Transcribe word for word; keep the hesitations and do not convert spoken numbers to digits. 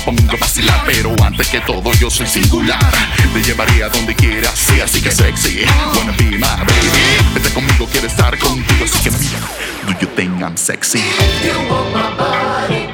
pongo a vacilar, pero antes que todo yo soy singular. Te llevaría a donde quieras, sí, así que sexy. Wanna be my baby. Vete conmigo, quiero estar contigo, así que mira. Do you think I'm sexy? You want my body.